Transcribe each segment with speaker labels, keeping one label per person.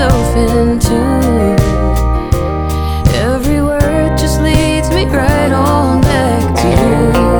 Speaker 1: myself into. Every word just leads me right on back to you.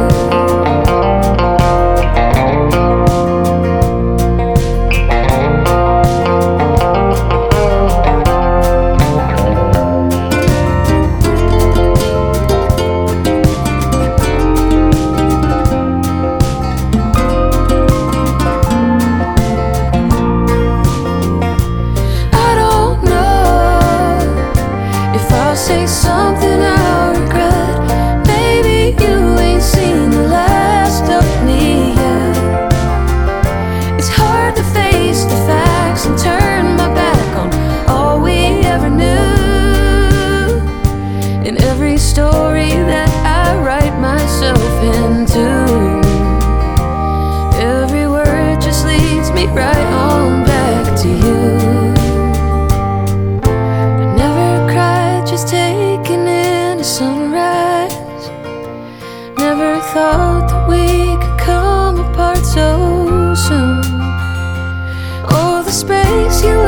Speaker 1: Say something I'll regret. Maybe you ain't seen the last of me yet. It's hard to face the facts and turn my back on all we ever knew. In every story that I write myself into, every word just leads me right on back to you. Taking in the sunrise. Never thought that we could come apart so soon. Oh, the space you